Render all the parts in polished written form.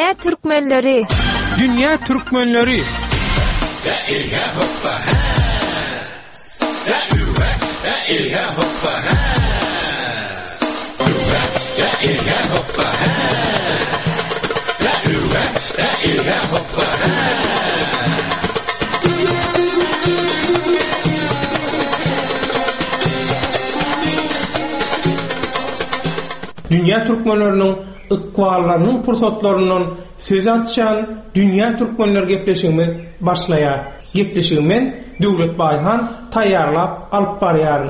Dünya Türkmenleri. Dünya Türkmenleri. Dünya Türkmenlerinin ıkballarının pursatlarından söz açan Dünya Türkmenler gepleşigini başlaýar. Gepleşigimi Döwlet Bayhan taýýarlap alyp barýar.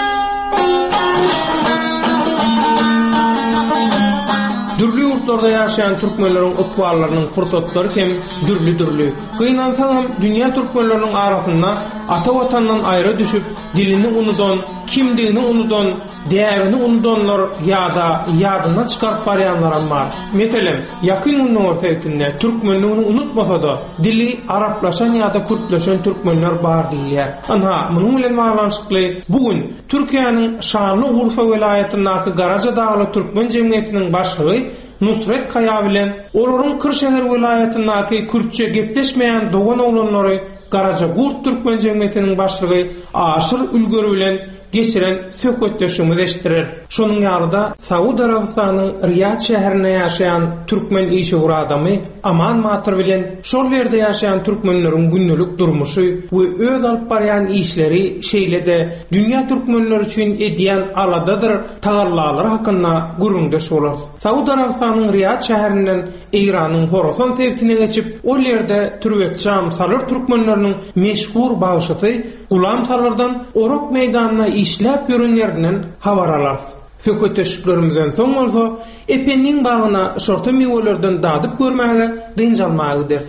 Dürli yurtlarda yaşayan Türkmenlerin ıkballarının fırsatlary hem dürli. Kıynansam dünya Türkmenlerinin arasında ata vatandan ayrı düşüp dilini unudan, kimliğini unudan, değerini unudanlar yadından çıkarıp baryanlar var. Mesela yakın unlu ortayetinde Türkmenliğini unutmasa da dili Araplaşan ya da Kürtlaşan Türkmenler bar diýär. Anha bunun bilen bağlanşykly bugün Türkiýanyň şanly Urfa welaýatyndaky Garaja Dağly Türkmen Jemgyýetiniň başlygy Nusret Kaya bilen olaryň Kırşehir welaýatyndaky Kürtçe gepleşmeýän dogan oglanlary Garaja Gurt Türkmen Jemgyýetiniň başlygy aşyr ülgeri bilen geçiren söhbetleşigimiz eşitdirir. Şonuň ýarda Saudi Arabistanyň Riyad şäherinde ýaşaýan türkmen işigur adamy Aman Matyr bilen şol ýerde ýaşaýan türkmenleriň günlük durmuşy we öz alyp barýan işleri şeýlede dünýä türkmenleri üçin edýän aladadyr tagallar hakynda gurulmuş bolar. Saudi Arabistanyň Riyad şäherinden Iranyň Horasan sewtine geçip ol ýerde türbetçi amsalar türkmenleriniň meşhur bagşysy Ulam Talardan Orok meýdanyna işläp ýörenlerinden habar alar. Söhbetleşiklerimizden soň bolsa, epenniň bagyna şorta mewelerden dadyp görmäge dynjalmagydyr.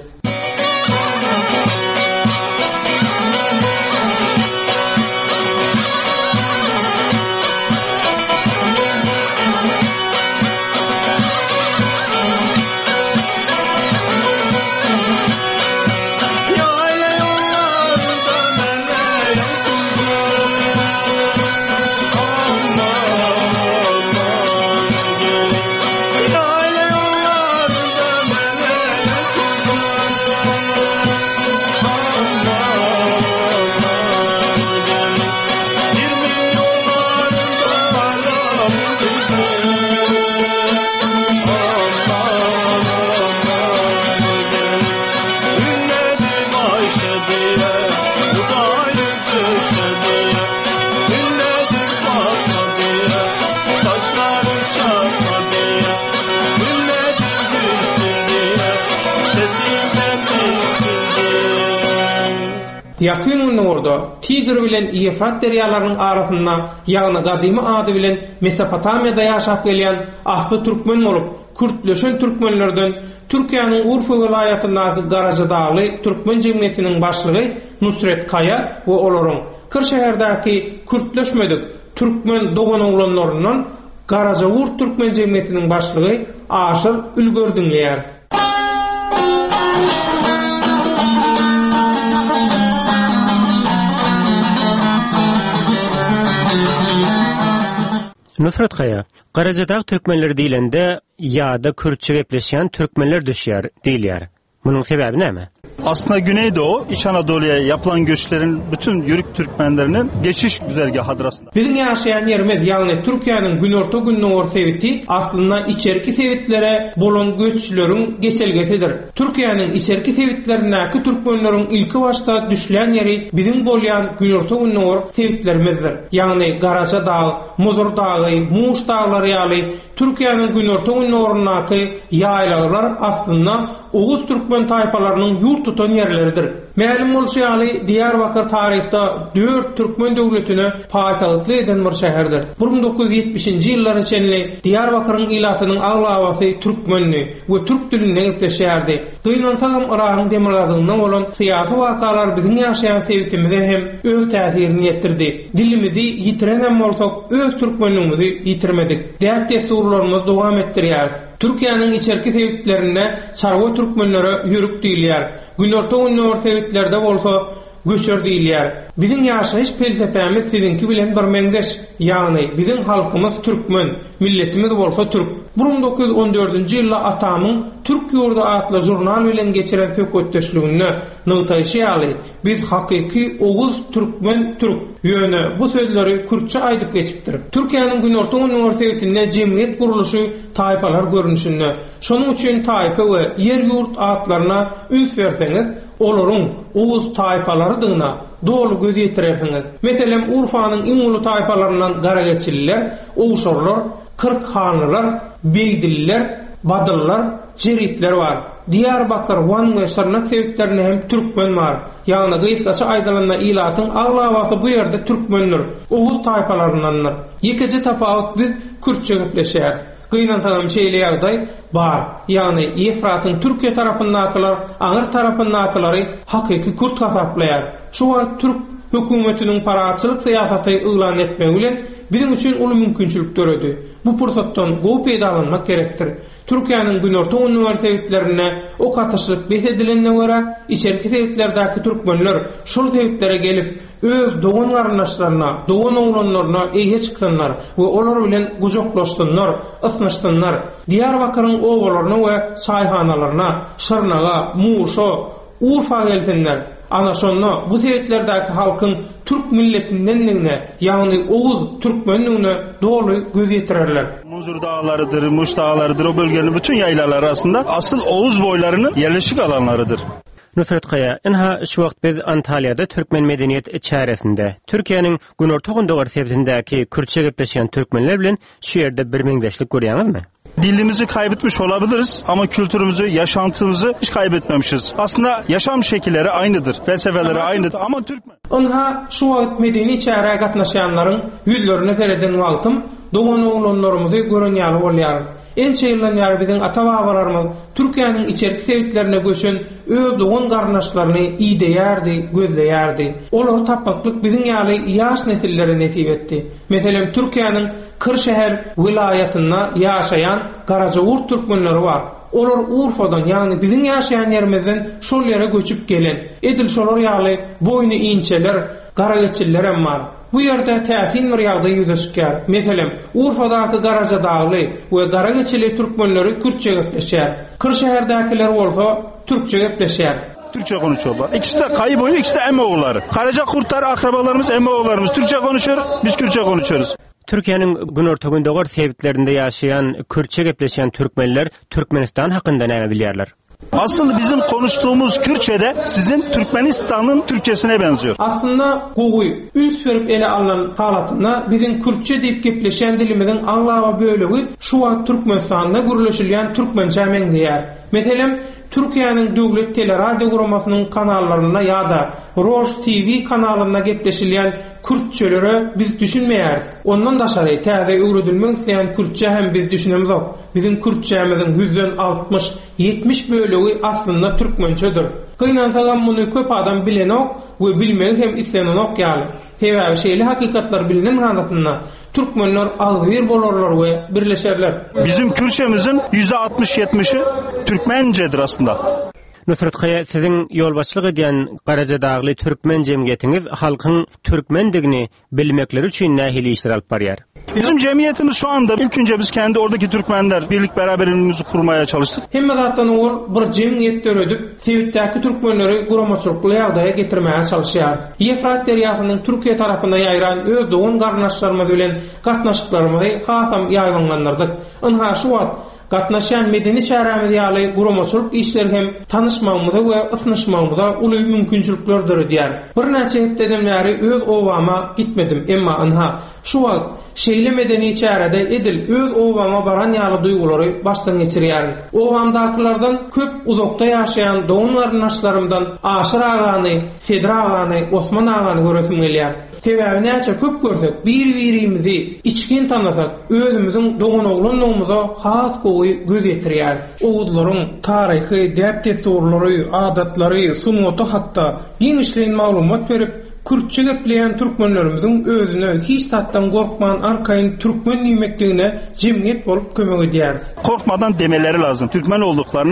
Yakın orada Tigr bilen Efrat deryalarının arasında ýagny gadymy ady bilen Mesopotamiyada ýaşap gelýän ahly türkmen bolup Kürtleşen türkmenlerden Türkiýanyň Urfa welaýatyndaky Garaja Dağly Türkmen Jemgyýetiniň başlygy Nusret Kaya we olaryň Kırşehirdaky Kürtleşmedik türkmen dogan oglanlaryndan Garaja Urt Türkmen Jemgyýetiniň başlygy Aşyr Ülgerdinler. Nusret Kaya, Garajadağ Türkmenleri diýilende ýa-da Kürtçe gepleşýän türkmenler düşýär diýilýär. Bunun sebebi näme? Aslında Güneydoğu, İç Anadolu'ya yapılan göçlerin bütün Yörük Türkmenlerinin geçiş güzergahıdır aslında. Bizim yaşayan yerimiz yani Türkiye'nin Günorta Günnoğur seviti aslında içerki sevitlere bolan göçlerin geçelgesidir. Türkiye'nin içerki sevitlerindeki Türkmenlerin ilki başta düşlen yeri bizim bolyan Günorta Günnoğur sevitlerimizdir. Yani Garaja Dağı, Muzur Dağı, Muş Dağları yali Türkiye'nin Günorta Günnoğur'undaki yaylalar aslında Oğuz Türkmen tayfalarının yurt tutan yerleridir. Ma'lum bolşaýaly Diyarbakır tarihta 4 Türkmen döwletine paýtagtly eden bir şäherdir. 1970-nji ýyllar içinde Diyarbakır'ın ilatynyň aglawasy türkmenni we türk dilinde gepleşýärdi. Duynansam Iragyň demirgazyndan bolan syýasy wakalar biziň ýaşaýan sevitimize hem öz täsirini ýetirdi. Dilimizi ýitiren bolsak öz türkmenligimizi ýitirmedik. Däpde surlarymyz dowam etdirýär. Türkiýanyň içerki sevitlerinde çarwa türkmenlere ýörük diýilýär. Günorta Günnoğur sevitlerde bolsa göçer diýilýär. Biziň ýaşaýyş peltepämiz sizinki bilen bir meňdeş. Ýagny biziň halkymyz türkmen, milletimiz bolsa türk. 1914-nji ýylda atamyň Türk ýurdu atly jurnal bilen geçiren söhbetdeşligini nyltaýşy biz hakyky oguz türkmen türk ýöne bu sözleri kürtçe aýdyp geçipdir. Türkiýanyň Günorta Uniwersitetinde jemgyýet guruluşy taýpalar görünüşinde. Şonuň üçin taýpa we yer ýurt atlaryna üns berseňiz, olaryň oguz taýpalarydyna dolu göz ýetirersiniz. Meselem Urfanyň iň uly taýpalaryndan Garageçililer, Owşarlar, Kırkhanlylar, Beýdiller, Badyllar, Jeritler bar. Diyarbakır, Van we Sırnak sebitlerine hem Türkmen bar. Ýagny gysgaça aýdylanyna ilatyň aglawasy bu ýerde türkmenler, oguz taýpalaryndandyr. Ýekiji tapawut biz kürtçe gepleşýär. Gynantagan şeýle ýagdaý bar. Ýagny Efratyň Türkiýe tarapyndakylar, Aňyr tarapyndakylary hakyky kürt hasaplaýar. Şu wagt Türk hökümetiniň paraçylyk syýasaty ýylan etmegi bilen bizim üçin uly mümkinçilik töredi. Bu pursatdan gowy peýdalanmak gerekdir. Türkiýanyň Günorta Uniwersitetlerine ok atyşyp besedilende görä, içerki sebitlerdäki türkmenler şol sebitlere gelip öz dogan garnaşlaryna, dogan oglanlaryna eýe çyksanlar we olar bilen gujoklaşdynlar, ysnaşdynlar. Diyarbakyryň owalaryna we saýhanalaryna, Şyrnaga, Muşa, Urfa gelsinler. Ana şonda bu sebitlerdäki halkyň türk milletinden ýagny oguz türkmenligine dolu göz ýetirerler. Muzur dağlarıdır, Muş dağlarıdır, o bölgenin bütün yaylaları arasında asıl Oğuz boylarının yerleşik alanlarıdır. Nusret Kaya, enha şu wagt biz Antalya'da Türkmen medeniyet çäresinde, Türkiýanyň Günorta Uniwersitetindäki kürtçe gepleşen türkmenler bilen şu ýerde bir meňdeşlik görýäňizmi? Dilimizi kaybetmiş olabiliriz ama kültürümüzü, yaşantımızı hiç kaybetmemişiz. Aslında yaşam şekilleri aynıdır, felsefeleri aynıdır ama Türkmen. Onha şu wagt medeni çäre gatnaşanlaryň ýüzlerine sereden wagtym dogan oglanlarymyzy görenýär bolýar. En çeýlen ýar biziň ata-babalarymyz Türkiýanyň içerki sebitlerine göçen öz dogan garnaşlaryny iýdeýärdi, gözleýärdi. Olar tapmaklyk biziň ýaly ýaş nesillere nesip etdi. Meselem Türkiýanyň Kırşehir vilayatyna ýaşaýan Garajawur türkmenleri bar. Olar Urfadan, ýagny biziň ýaşaýan ýerimizden şol ýere göçüp gelen. Edil şolar ýaly boyny inçeler, Garageçililer hem bar. Bu ýerde täsin bir ýagdaý ýüzüşkär. Meselem, Urfadaky Garaja dagly we Garageçili türkmenleri kürtçe gepleşýär. Kırşehirdekiler bolsa türkçe gepleşýär. Türkçe konuşuyorlar. İkisi de kayı boyu, ikisi de emme oğulları. Karaca Kurtlar akrabalarımız, emme oğullarımız. Türkçe konuşuyor, biz Kürtçe konuşuyoruz. Türkiýanyň Günorta Gündogor sebitlerinde ýaşaýan, kürtçe gepleşen türkmenler Türkmenistan hakynda näme bilýärler? Asıl bizim konuştuğumuz Kürtçe'de sizin Türkmenistan'ın Türkçesine benziyor. Aslında gowy üns berip ele alınan halatyna bizim Kürtçe diýip gepleşen dilimiziň aglawa bölegi şu wagt Türkmenistanda gürleşilýän türkmençe meňdeýär. Meselem Türkiýanyň döwlet teleradio guramasynyň kanallaryna ýa-da Roş TV kanalyna gepleşilýän Kürtçelere biz düşünmeýäris. Ondan daşary täze öwredilmek isleýän Kürtçe hem biz düşünemiz ok. Bizim Kürtçemiziň 100den 60-70 bölegi aslında türkmençedir. Gynansagan muny köp adam bilen ok we bilmegi hem islenen ok ýaly. Sebäbi şeýle hakykatlar bilinen halatyna türkmenler agzir bolarlar we birleşerler. Bizim Kürtçemizin %60-70'i Türkmencedir aslında. Nusret Kaya, sizin ýolbaşçylyk edýän Garaja dagly türkmen jemgyýetiňiz halkyň türkmendigini bilmekleri üçin nähili işler alyp barýar? Bizim cemiyetimiz şu anda ilk önce biz kendi oradaki Türkmenler birlik beraberliğimizi kurmaya çalıştık. Hemme zatdan ol bir cemiyet töredip sebitdäki türkmenleri guramaçylyk ýagdaýa getirmäge çalışýar. Efrat derýasynyň Türkiýe tarapynda ýaýran öz dogan garnaşlarymyz bilen gatnaşyklarymyzy hasam ýaýlanlandyrdyk. Onha şu wagt gatnaşan medeni çäremiz ýaly guramaçylyk işleri hem tanışmagymyza we ysnaşmagymyza uly mümkinçiliklerdir diýär. Bir näçe hepdeden bäri öz owama gitmedim, emma onha şu wagt şeýle medeni çärede edil öz owama baran ýaly duýgulary başdan geçirýär. Owamdakylardan köp uzakda ýaşaýan dogan garnaşlarymdan Aşyr agany, Sedra agany, Osman agany göresim gelýär. Sebäbi näçe köp görsek, bir-birimizi içkin tanasak, özümiziň dogan oglanlygymyza has gowy göz ýetirýär. Owuzlaryň taryhy, däpte sorlary, adatlary, sunuty hatda giňişliň maglumat berip Kürtçe gepleýän türkmenlerimiziň özüne hiç tatdan gorkman arkaýyn türkmen diýmekligine jemgyýet bolup kömek edýär. Korkmadan demeleri lazım. Türkmen olduklarını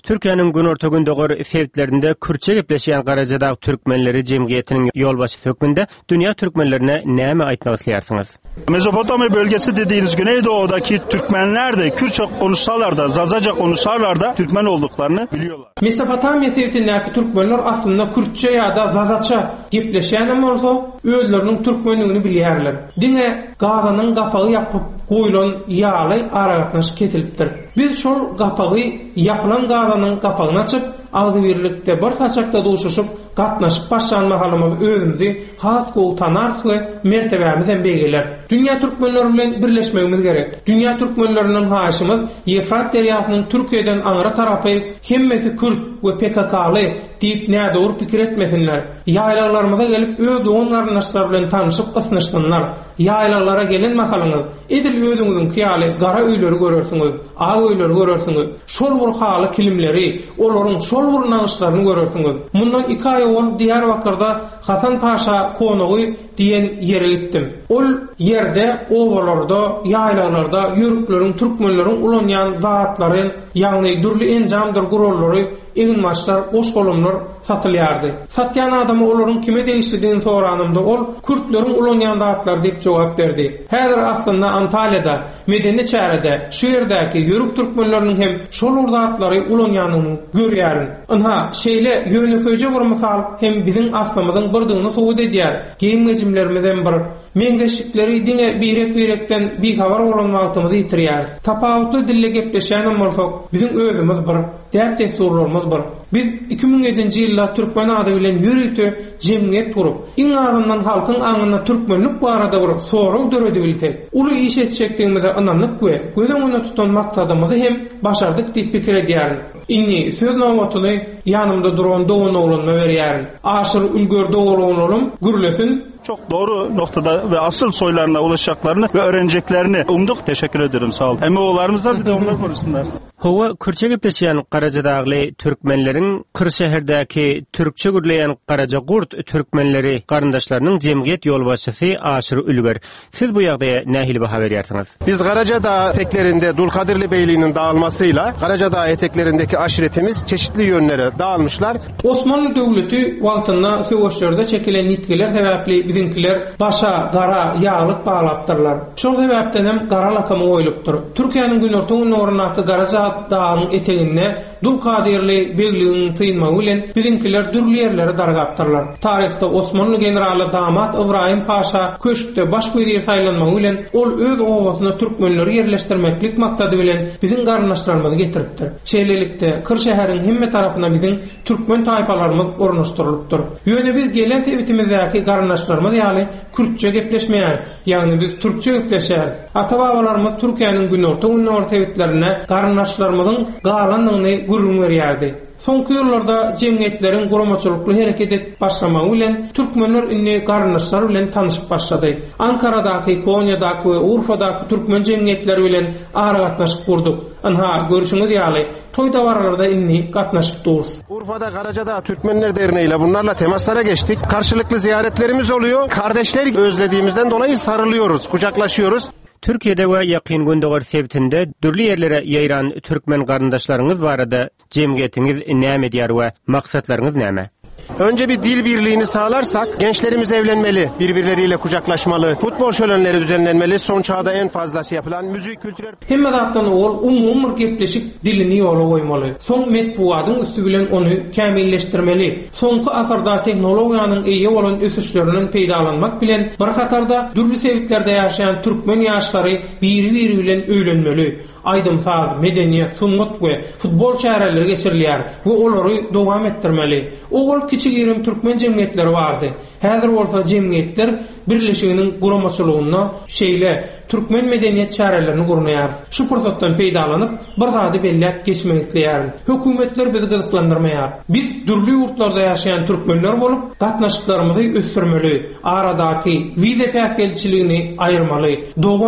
Türkiýanyň günorta gündäki fewtlerinde kürçe gepleşýän Garajadaq türkmenleri jemgyýetiniň ýolbaşy hökmünde dünýä türkmenlerine näme aýtmak isleýärsiňiz? Mezopotamya bölgesi dediğiniz Güneydoğu'daki Türkmenler de Kürtçe konuşsalar da, Zazaca konuşsalar da Türkmen olduklarını biliyorlar. Mezopotamya fewtindäki türkmenler aslında Kürtçe ýa-da Zazaça gepleşýän bolsa, özleriniň türkmenligini bilýärler. Diňe gazanyň gapagy ýapyp goýulan ýaly aragatnaş ketilipdir. Biz şol gapagy ýapylan gazanyň gapagyny açyp, aldy birlikde bir taçakda duşuşyp gatnaşyp başlanma halymyz özümizi has gowy tanars we mertebämizden beýgeler. Dünýä türkmenleri bilen birleşmegimiz gerek. Dünýä türkmenleriniň haşymyz Efrat derýasynyň Türkiýeden aňra tarapy hemmesi Kürt we PKK'ly diýip nädor pikir etmesinler. Ýaýlalarymyza gelip öz dogan garnaşlar bilen tanyşyp gysnaşsynlar. Ýaýlalara gelen mahalyňyz edil özüňiziň kiýaly gara öýleri görersiňiz, ag öýleri görersiňiz. Şol bir haly kilimleri, olaryň şol bir nagyşlaryny görersiňiz. Mundan 2 aý ol Diyarbakyrda Hasan Paşa konugy diýen ýere gitdim. Ol ýerde owalarda, ýaýlalarda ýürükleriň türkmenleriň ulanýan zatlaryň, ýagny dürli enjamdyr gurullary, egin maçlar, boş golumlar satylýardy. Satýan adamy olaryň kime degişdiğini soranymda ol Kürtleriň ulanýan zatlar diýip jogap berdi. Häzir aslynda Antalyada, Medeni çärede, şu ýerdäki ýörük türkmenleriniň hem şol zatlary ulanýanyny görýärin. Aha, şeýle ýöneköje bir mysal hem biziň aslymyzyň birdigini sowut edýär. Geň mejimlerimizden bir meňdeşikleri diňe birek-birekden bir habar bolanmagymy ýitirýär. Tapawutly dille gepleşýän bolsak, biziň özümiz bir, däp tesurlarymyz bir. Biz 2007-nji ýylda türkmen ady bilen ýürüýti jemgyýet kurup, iň azyndan halkyň aňyna türkmenlik barada bir sorag döredi bilsek, uly iş etjekdigimize ynanyp gözen öňe tutan maksadymyzy hem başardyk diýip pikir edýärin. Inni söz nowatyny ýanymda duran dogan oglanyma berýärin. Aşyr ülgörde oglanyň gürlesin. Çok doğru noktada ve asıl soylarına ulaşacaklarını ve öğreneceklerini umduk. Teşekkür ederim, sağ olun. Emeoğullarımız var, bir de onlar konuşsunlar. Howa kürçe gepleşýän Garajadagly türkmenleriň Kır şäherdäki türkçe gürleýän Garajagurt türkmenleri garyndaşlarynyň jemgyýet ýolbaşçysy Aşyr Ülger. Siz bu ýagdaýa nähili baha berýärsiňiz? Biz Garajadağ eteklerinde Dulkadirli Beyliği'nin dağılmasıyla Garajadağ eteklerindeki aşiretimiz çeşitli yönlere dağılmışlar. Osmanlı Döwleti wagtynda söwüşlerde çekilen nitkiler sebäpli bizimkiler başa gara ýağlyk bağlapdyrlar. Şol sebäpden hem gara lakamy goýulypdyr. Türkiýanyň günorta ornaky Garajadağyň eteginde Dulkadirli Beyliğiniň syňmagy bilen bizimkiler dürli ýerlere dargapdyrlar. Taryhda Osmanlı generaly damat Ibrahim Paşa köşkde baş wezir saýlanmagy bilen ol öz owasyna türkmenleri ýerleşdirmeklik maksady bilen biziň garnaşlarymyzy getiripdir. Şeýlelikde Kır şäheriň hemme tarapyna biziň türkmen taýpalarymyz ornaşdyrylypdyr. Ýöne biz gelen tebitimizdäki garnaşlarymyz ýaly Kürtçe gepleşmeýär. Ýagny biz türkçe gepleşýär. Ata-babalarymyz Türkiýanyň günorta tebitlerine garnaşlarymyzyň galanlygyny gurrun berýärdi. Soňky ýyllarda jemgyýetleriň guramaçylykly hereket etip başlamagy bilen türkmenler inni garnaşlar bilen tanyşyp başlady. Ankaradaky, Konya'daky we Urfa'daky türkmen jemgyýetleri bilen aragatnaşyp kurduk. Anha görüşüňiz ýaly toýda barlarda inni gatnaşyp durýar. Urfa'da Garajadağ Türkmenler Derneği ile bunlarla temaslara geçtik. Karşılıklı ziyaretlerimiz oluyor. Kardeşler özlediğimizden dolayı sarılıyoruz, kucaklaşıyoruz. Türkiýede we ýakyn gündäki sebitinde dürli ýerlere ýaýran türkmen garyndaşlaryňyz barada jemgyýetiňiz näme diýär we maksatlaryňyz näme? Önce bir dil birliğini sağlarsak gençlerimiz evlenmeli, birbirleriyle kucaklaşmalı, futbol şölenleri düzenlenmeli, son çağda en fazlası yapılan müzik, kültürel... Hemme zatdan ol umum gepleşik dilini ýola goýmaly. Soň metbuatyň üstü bilen onu kämilleşdirmeli. Soňky asarda tehnologiýanyň eýe bolan ösüşleriniň peýdalanmak bilen bir hatarda dürli sebitlerde ýaşaýan türkmen ýaşlary biri-biri bilen öýlenmeli. Aydymsaz, medeniýet, sunnet we futbol çäreleri geçirilýär we olary dowam etdirmeli. Ol kiçik ýerim türkmen jemgyýetleri bardy. Häzir bolsa jemgyýetler birleşiginiň guramaçylygyna şeýle türkmen medeniýet çärelerini gurnaýar. Şu pursatdan peýdalanyp bir zady belläp geçmek isleýär. Hökümetler bizi gyzyklandyrmaýar. Biz dürli ýurtlarda ýaşaýan türkmenler bolup gatnaşyklarymyzy ösdürmeli. Aradaky wize päsgelçiligini aýyrmaly.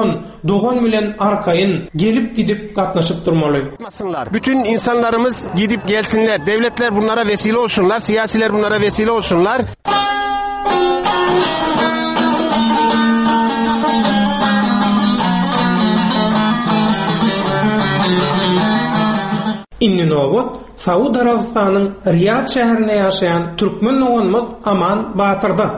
Dogan bilen arkaýyn gelip gidip gatnaşyp durmaly. Bütün insanlarımız gidip gelsinler. Devletler bunlara vesile olsunlar. Siyasiler bunlara vesile olsunlar. Inni nowat Saud Arabistanyň Riyad şäherinde ýaşaýan türkmen oğlumuz Aman Batyrda.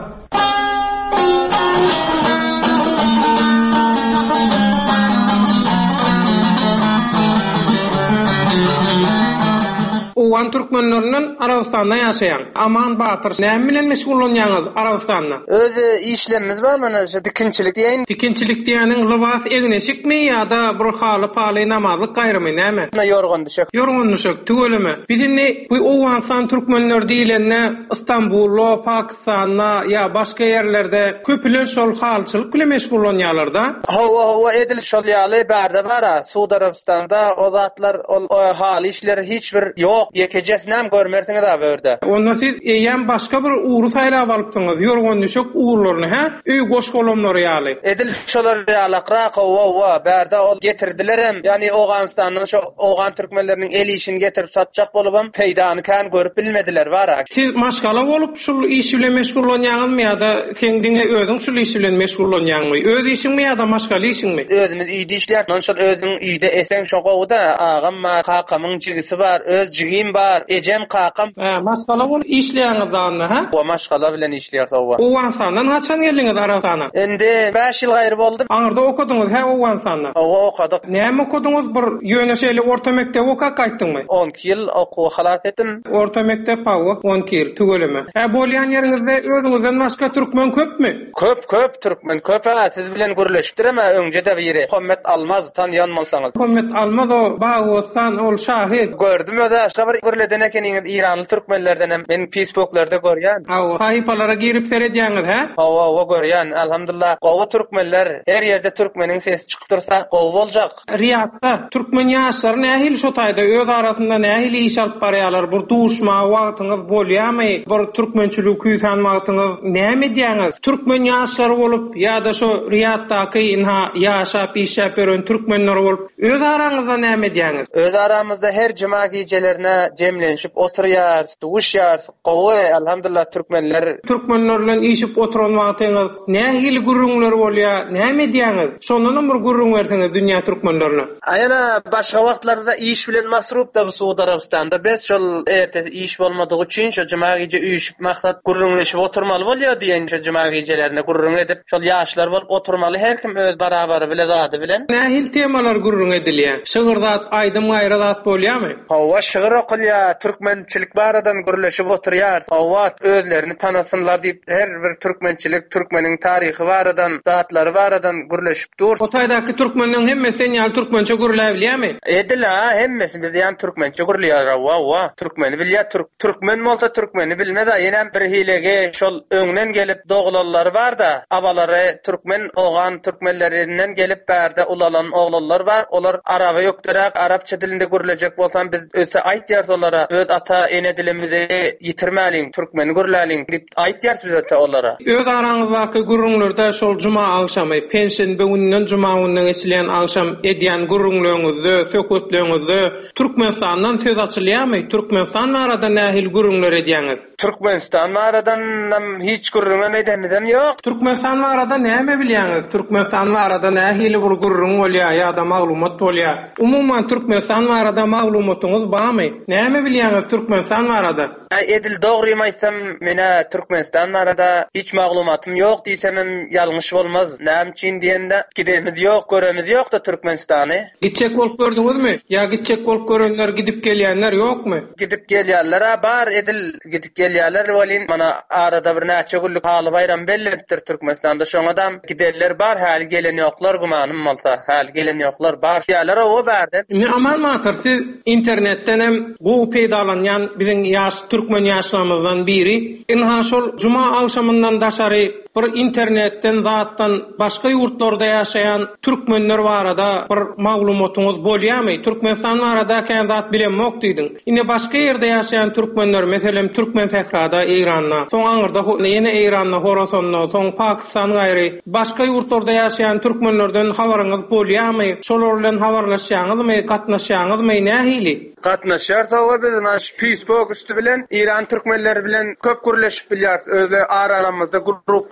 Owan türkmenlerinin Arabistanda ýaşaýan Aman Batyr näme bilen meşgullanýaňyz Arabistanda? Öz işlemimiz bar mana şu dikinçilik diýen. Dikinçilik diýeniň libas egneşikmi ýa-da bir haly paly namazlyk gaýrymy näme? Yorgun düşük. Yorgun düşük tügelimi. Bizini bu Owansan türkmenler diýilende İstanbul'da, Pakistan'da ýa başga ýerlerde köpüler şol halçylyk bilen meşgullanýarlar da. Hawa edil şol ýaly bärde bara. Suud Arabistan'da o zatlar o haly işleri hiçbir ýok. Yekejesnem görmersiňiz abi örde. Onda siz eýen başga bir uğru saýlap alypdyňyz. Yorgun düşük uğurlaryny ha? Öý goş golamlary ýaly. Edil şolar ýalakra wa bärde ol getirdilerem. Ýani Oganstanyň şu Ogan türkmenleriniň el işini getirip satjak bolupam peýdany kan görüp bilmediler bara. Siz maşgala bolup şol iş bilen meşgullanýaňyzmy ýa-da sen diňe özüň şol iş bilen meşgullanýaňmy? Öz işiňmi ýa-da maşgala işiňmi? Özümiz üýde işler. Şol özüň üýde eseň şoňa agam ma kakamyň jigisi bar, öz jigim bar, ejem kakam. Maşgala bolup işleýäňiz da ha? O maşgala bilen işler tawa. Owansandan haçan geldiňiz Arabistana? Endi 5 ýyl gaýry boldy. Aňyrda okudyňyz ha Owansandan? Okudyk. Näme okudyňyz? Bir ýöneşeli orta mektep okak gaýtdyňmy? 12 ýyl okuw halat etdim. Orta mektep hawa 12 ýyl tügelimi. Bolýan ýeriňizde özüňizden başga türkmen köpmi? Köp türkmen köp ha. Siz bilen görleşipdir ama öňje de biri. Muhammed Almaz tanıyan bolsaňyz. Muhammed Almaz o Bağosan ol şahid. Gördüm ya da şabar görleden ekeniňiz İranly türkmenlerden hem men Facebook'larda görýän. Hawa sahypalara girip seredýäňiz ha? Hawa görýän. Alhamdulillah. Gowy türkmenler her ýerde türkmeniň sesi çykdyrsa gowy boljak. Riyadda türkmen ýaşlary nähili şo taýda öz arasynda nähili iş alyp barýarlar? Bir duşma wagtyňyz bolýarmy? Bir türkmençilik küýsen wagtyňyz näme diýäňiz? Türkmen ýaşlary bolup ýa-da şo Riyaddaky inha ýaşap iş ýaparan türkmenler bolup öz araňyzda näme diýäňiz? Öz aramyzda her juma gecelerine jemlenşip oturýar, duşýar. Gowy alhamdulillah türkmenler bilen işip oturan wagtyňyz nähili gurrunlar bolýar? Näme diýäňiz? Şondan bir gurrun berdiňiz dünýä türkmenlerine. Ayana başga wagtlarda iş bilen masrup da bu Suud Arabistanda. Biz şol ertesi iş bolmadygy üçin şo juma gece üýüşüp maksat gurrunlaşyp oturmaly bolýar diýen şo juma gecelerine gurrun edip şol ýaşlar bolup oturmaly her kim öz barabary bilen zady bilen. Nähili temalar gurrun edilýär? Şygyrdat, aýdym gaýradat bolýarmy? Hawa şygyr okulýar, türkmençilik baradan gurrunlaşyp oturýar. Hawa özlerini tanasynlar diýip her bir türkmençilik, türkmeniň taryhy baradan, zatlary baradan gurrunlaşyp dur. O taýdaky türkmenlerin hemmesi ýaly türkmençe gurrulap bilýärmi? Edil ha, hemmesi biz ýan türkmençe gurrulýar. Hawa türkmeni bilýär, türkmen bolsa türkmeni bilmez. Ýene bir hilege şol öňden gelip doglanlary bar da, abalary türkmen oğan türkmenlerinden gelip bärde ulalan oglanlar bar. Olar araba ýokdurak, arapça dilinde gurulajak bolsan biz öse aýtýar olara, öz ata ene dilimizi ýitirmäliň, türkmeni gurulalyň diýip aýtýar biz öte olara. Öz araňyzdaky gurrunlarda şol juma agşamy, pensiýe günden juma günden geçilen agşam edýän gurrunlaryňyzdy, sökütleňizdi Türkmenistandan söz açylýarmy? Türkmenistan arada nähil gurrunlar edýäňiz? Türkmenistan aradan hiç gurrun edemizem ýok. Türkmenistan arada näme bilýäňiz? Türkmenistan arada nähili bir gurrun bolýar ýa-da maglumat bolýar. Umumyň Türkmenistan arada maglumatyňyz barmy? Näme bilýäňiz Türkmenistan arada? Edil dogry aýtsam, mene Türkmenistan arada hiç maglumatym ýok diýsem ýalňyş bolmaz. Näme üçin diýende gidemiz ýok, göremiz ýok da Türkmenistany. Gitjek bolup gördüňizmi? Ýa gitjek bolup görenler, gidip gelýänler ýokmy? Gidip gelýärler, bar edil gidip gelýärler, welin mana arada bir näçe günlük haly bayram bellenipdir Türkmenistanda. Şoňadam giderler bar, hali gelen ýoklar gumanym bolsa, hali gelen ýoklar bar. Ýalar o bärde. Amal matar siz internetden hem gowy peýdalanýan biziň ýaş türkmen ýaşlarymyzdan biri, inha şol juma agşamyndan daşary bir internetden zatdan başga ýurtlarda ýaşaýan türkmenler barada bir maglumatyňyz bolýarmy? Türkmenistan arada kän zat bilenmok diýdiň. Ine başga ýerde ýaşaýan türkmenler, meselem Türkmen Sehrada, Eýranda, soň aňyrda ýene Eýranda, Horasanda, soň Pakistan gaýry başga ýurtlarda ýaşaýan türkmenlerden habaryňyz bolýarmy? Şolar bilen habarlaşýaňyzmy, gatnaşýaňyzmy nähili? Gatnaşýar tawa biz Facebook üstü bilen İran türkmenleri bilen köp gurleşip bilýär. Özleri aralarymyzda grup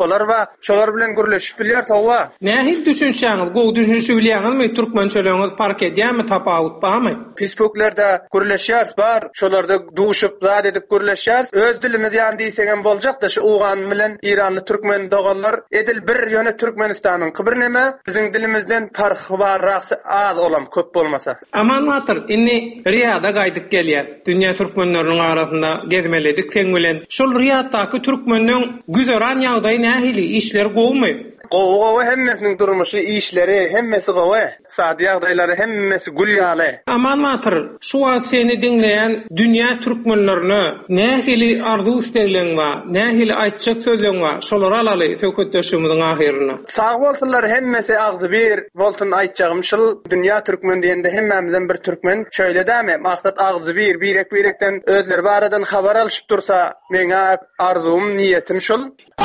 şolar we şolar bilen gürleşip bilýär tawa. Nähil düşünýäňiz? Gowy düşünýüşi bilýäňizmi? Türkmen çöleňiz fark edýärmi, tapawut barmy? Facebooklerde gürleşýär bar, şolarda duşup zat edip gürleşýär. Öz dilimiz ýan diýsegem boljak da şu ugan bilen İranly türkmen doganlar edil bir ýöne Türkmenistanyň kybir neme biziň dilimizden farky barrak az olam köp bolmasa. Aman matyr, inni Riyada gaýdyp gelýär. Dünýä türkmenläriniň arasynda gezmeledik sen bilen. Şol Riyaddaky türkmenliň güzeran ýagdaýy nähili işler gowmy? Gowy hemmesiniň durmuşy, işleri, hemmesi gowy. Sady ýagdaýlary hemmesi gül ýaly. Aman matyr, şu an seni dinleýän dünýä türkmenlerini nähili arzu istegleň we nähili aýtjak sözleň we şolary alaly söhbetdeşigimiziň ahyryna. Sag bolsunlar hemmesi agzy bir bolsun aýtjagym şol dünýä türkmen diýende hemmemizden bir türkmen şöyle däme maksat agzy bir birekden özleri baradan habar alyp dursa meňe arzum niýetim şol.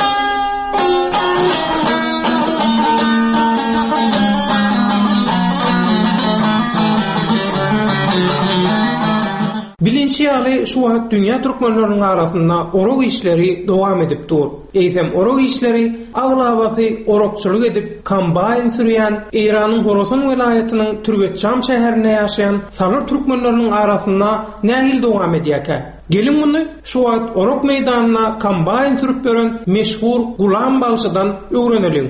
Bilinçli ýaly şu wagt dünýä türkmenleriniň arasynda orok işleri dowam edip dur. Eýsem orok işleri aglabasy orokçylyk edip kombayn sürýän Iranyň Horasan welaýatynyň Türkmençam şäherinde ýaşaýan salar türkmenleriniň arasynda nähil dowam edýär? Gelin muny şu wagt orok meýdanyna kombayn sürüp beren meşhur Gulam Bagşydan öwrenelim.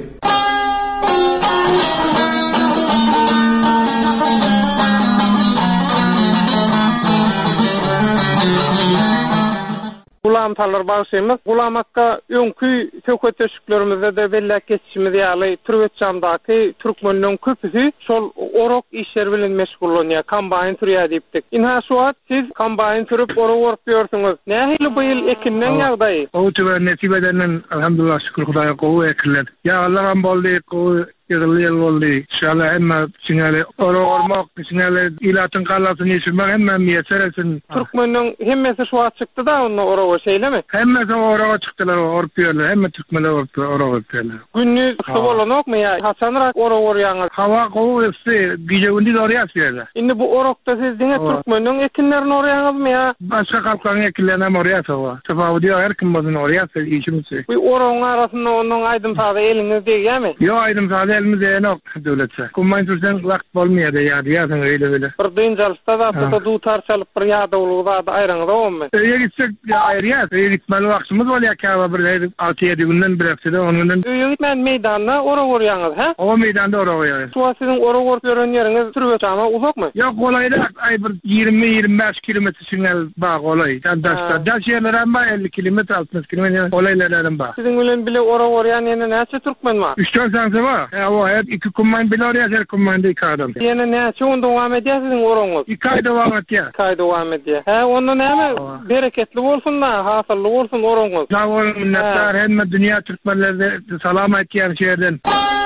Gulam talar başymyz Gulamakka öňkü söhbetdeşiklerimizde de bellek geçişimiz ýaly Türkmençamdaky türkmenliň köpüsi şol orok işler bilen meşgullanýar, kombayn türýär diýipdik. Inha şu wagt siz kombayn türüp orok orup ýörsiňiz. Nähili bu ýyl ekinden ýagdaýy? O tübe nesibeden elhamdülillah şükür Hudaýa gowy ekildi. Ya Allah'am boldy, gowy ýygylyl boldy. Şala hemme siňale orok ormak, siňale ilatyn galasyn ýeşirmek hemme miýeseresin. Türkmenliň hemmesi şu wagt çykdy da onu orok şeylemi? Hemmesi orok çykdylar, orup ýörler, hemme türkmenler oruk ýörler. Günni ysy bolanokmy ýa? Haçanrak orok orýaňyz? Hawa gowy ysy, gije gündi orýasy. Indi bu orokda siz diňe türkmenliň ekinlerini orýaňyzmy ýa? Başga halklaryň ekinlerini orýasy. Tefawudy her kim bolsun orýasy işimiz. Bu orogyň arasynda onuň aýdym sady eliniz diýýärmi? Yo, aýdym sady elimiz ýok döwletse. Kummaň tursan wagt bolmaýar ýa-ýasyň öýle. Bir dynjalykda da bu dutar çalyp bir ýagdaýlygda da aýraňyz bolmy? Öýe gitsek aýrýar. Öýe gitmeli wagtymyz bolýar ki, bir 6-7 günden bir hepside onuňdan. Öýe gitmän meýdanda orok orýaňyz, ha? O meýdanda orok orýar. Şu siziň orok orup ýören ýeriňiz Türkmençama uzakmy? Ýok, golayda aý bir 20-25 kilometr şeňel bar golay. Daş ýerler hem 50 kilometr 60 kilometr golaylarym bar. Siziň bilen bile orok orýan ýene näçe türkmen bar? 3-4 sansa bar. O hep 2 kumman bilen orýar, kumman 2 adam. Ýene näçe on dowam edýär siziň orogyňyz? 2 aý dowam etýär. 2 aý dowam edýär. Ha, onda näme bereketli bolsun da, hasylly bolsun orogyňyz. Sag bolun minnetdar, hemme dünýä türkmenlerine salam aýtýar şeýerden.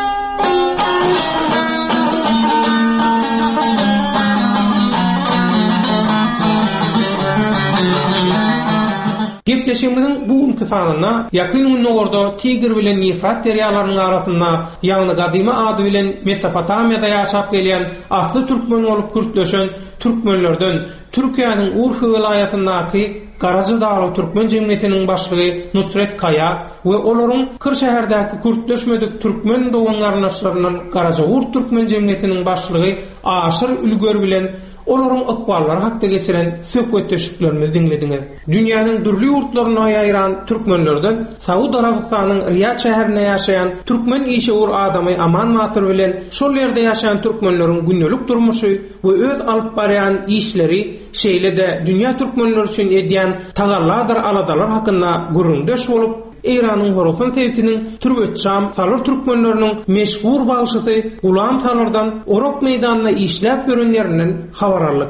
Gepleşigimiziň bu sanyna ýakyn unnugorda Tigr bilen Nifrat derýalarynyň arasynda ýagny gadyma ady bilen Mesopotamiýada ýaşap gelýän asly türkmen bolup gürtleşen türkmenlerden Türkiýanyň Urfa welaýatyndaky Garaja Dağlı Türkmen Cemiyetiniň başlygy Nusret Kaya we olaryň Kırşäherdäki gürtleşmedik türkmen doganlarynyň Garaja Urt Türkmen Cemiyetiniň başlygy Aşyr Ülger bilen olaryň okballary hakda geçiren söhbetdeşiklerimizi dinlediňiz. Dünýäniň dürli ýurtlaryna ýaýran türkmenlerden Saud Arabistanyň Riyad şäherinde ýaşaýan türkmen işegur adamy Aman Matyr bilen şol ýerde ýaşaýan türkmenleriň günnelik durmuşy we öz alyp barýan işleri şeýle-de dünýä türkmenleri üçin edýän tagarladyr aladalar hakynda gürrüňdeş bolup Iranyň Horasan sewtiniň Türkmençam salar türkmenleriniň meşhur bagşysy Gulam Talardan orok meýdanyna işläp ýörenlerinden habar aldyk.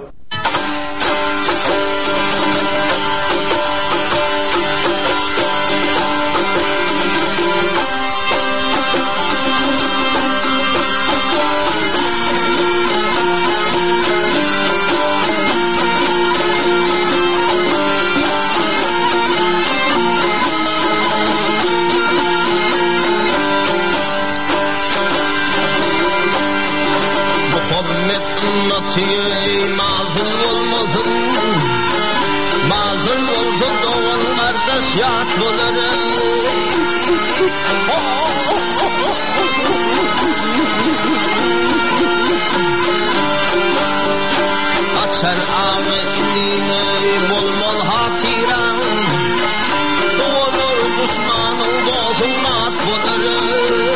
Mazlum olsun doğan kardeş yat buları Açar ağını bol bol hatiran Doğulur düşmanın bozulmak budur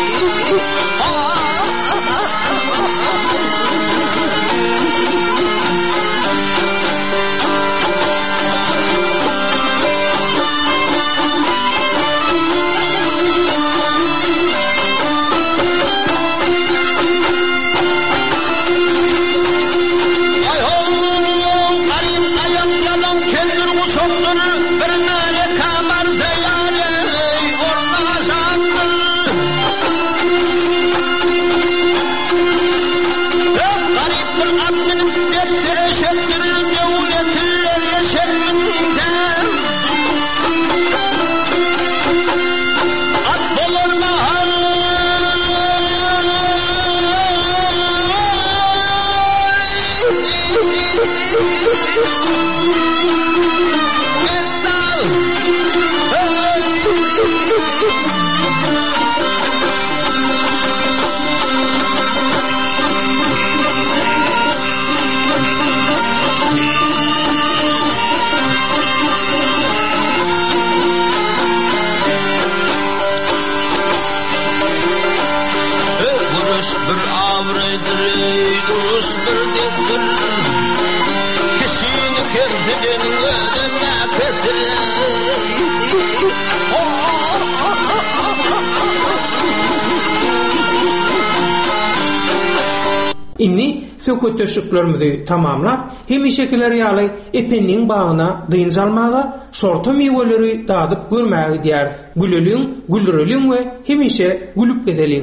İnni sököteşiklerimizi tamamlap, hemişekiler ýaly epenniň bagyna dynjalmaga, şorta meweleri dadyp görmäge diýär. Güleliň, gülreliň we hemişe gülüp gedeliň.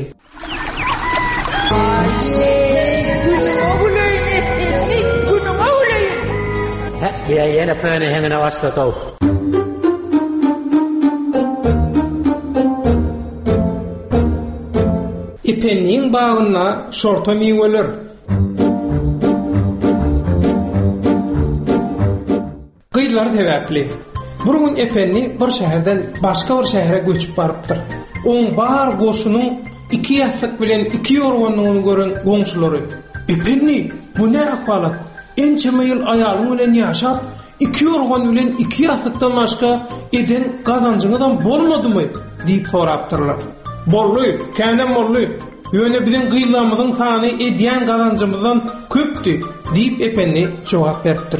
Ja, ýene pöne hengine wasta taw. Epenniň bagyna şorta meweler. Gıylar sebäpli. Bir gün epenni bir şäherden başga bir şähere göçüp barypdyr. Oň bar goşunyň iki ýasyk bilen iki ýorganyny gören goňşulary: "Epenni, bu ne ahwalat? Ençe ýyl aýalyň bilen ýaşap, iki ýorgan bilen iki ýasykdan başga eden gazanjyňydan bolmadymy?" diýip sorapdyrlar. "Bolly, känem bolly. Ýöne biziň gıylamyzyň sany edýän gazanjymyzdan köpdi" diýip epenni jogap beripdir.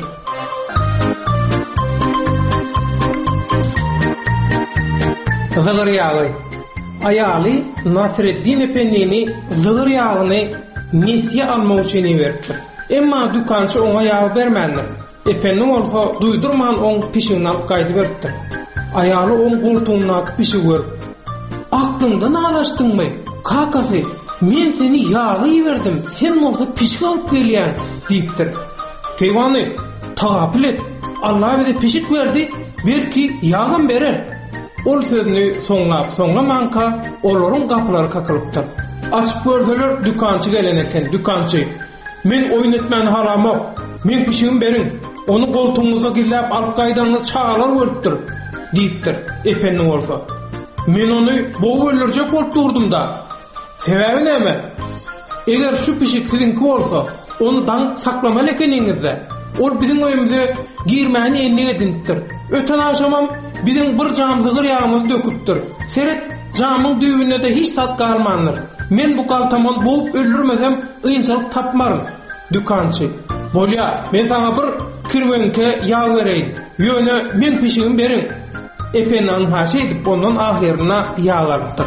Zıgır yağı. Ayalı Nasreddin Efendi'ni zıgır yağını nesiye almak için verdi. Emma dükançı ona yağ vermedi. Efendi olsa duydurman on pişiğini alıp kaydı verdi. Ayalı on koltuğuna akıp pişi verdi. Aklından ağlaştın mı? Kakası, men seni yağı verdim, sen olsa pişik alıp geliyen deyiptir. Keyvanı, tağapil et, Allah bize pişik verdi, belki yağın verir. Ol sözünü soňlamanka olaryň kapylary kakılıpdyr. Açyp görseler dükançy geleneken, dükançy: "Men oýun etmän haramok, men pişigim berin, onu goltuňyza gillap alyp gaýdaňyz çağalar görüpdir" diýipdir. Efendi bolsa: "Men onu bow öldürjek bolup durdum da. Sebäbi näme? Eger şu pişik sizinki bolsa, onu daň saklamaly ekeniňizde, ol biziň öýümüze girmäni enli edinipdir. Öten aşamam biziň bir jam zıgır ýağymyzy döküpdir. Seret jamyň düýbüne de hiç tat galmandyr. Men bu kaltamon boğup öldürmesem ýynçylyk tapmarym." Dükançy: "Bolýa, men saňa bir kirwenke ýağ bereýin. Ýöne men pişigim berin." Efendi haşy edip ondan ahyryna ýağ alypdyr.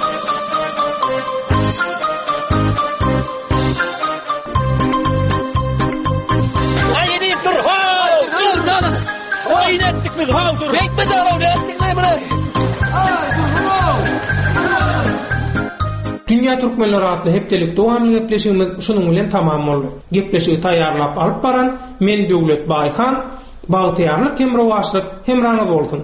Dünya Türkmenleri adlı hepdelik dowamly gepleşigimiz şunuň bilen tamam boldy. Gepleşigi taýýarlap alyp baran men Döwlet Baýhan, bagtyarlyk hem rowaşlyk hem ranyz bolsun.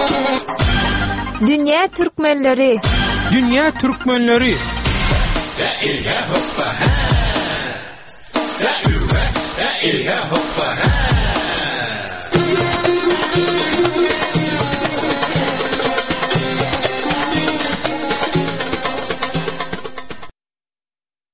Dünya Türkmenleri. Dünya Türkmenleri. ilha hoppa ha. Da uwe, da ilha hoppa.